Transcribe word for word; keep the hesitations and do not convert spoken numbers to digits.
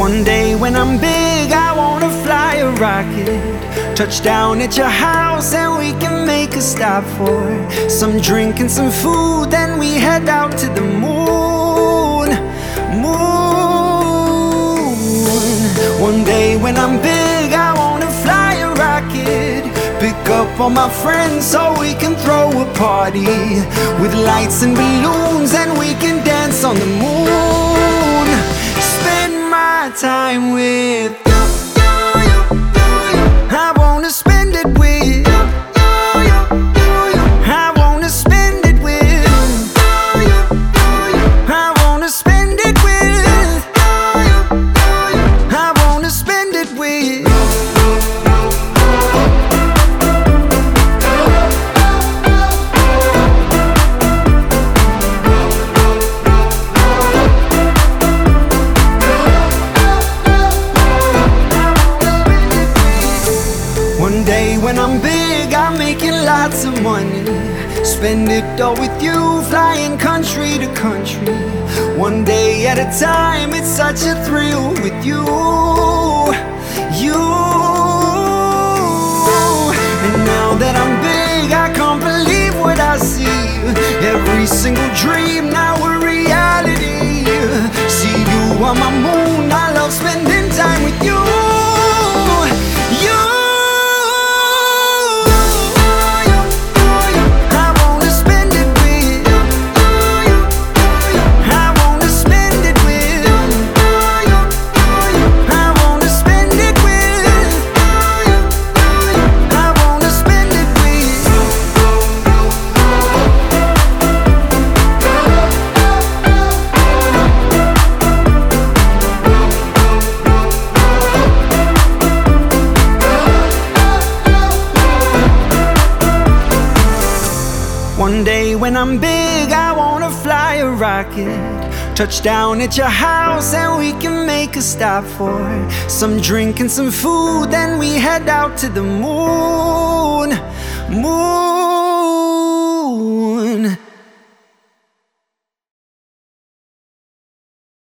One day when I'm big, I wanna fly a rocket, touch down at your house and we can make a stop for some drink and some food. Then we head out to the moon, moon. One day when I'm big, I wanna fly a rocket, pick up all my friends so we can throw a party with lights and balloons, and we can dance on the moon. Spend my time with you. I wanna spend it with you. I wanna spend it with you. I wanna spend it with. I wanna spend it with. One day when I'm big, I'm making lots of money, spend it all with you, flying country to country, one day at a time. It's such a thrill with you, you. And now that I'm big, I can't believe what I see. Every single dream now a reality. See you on my moon, I love spending time with you, you. One day when I'm big, I wanna fly a rocket, touch down at your house and we can make a stop for some drink and some food. Then we head out to the moon, moon.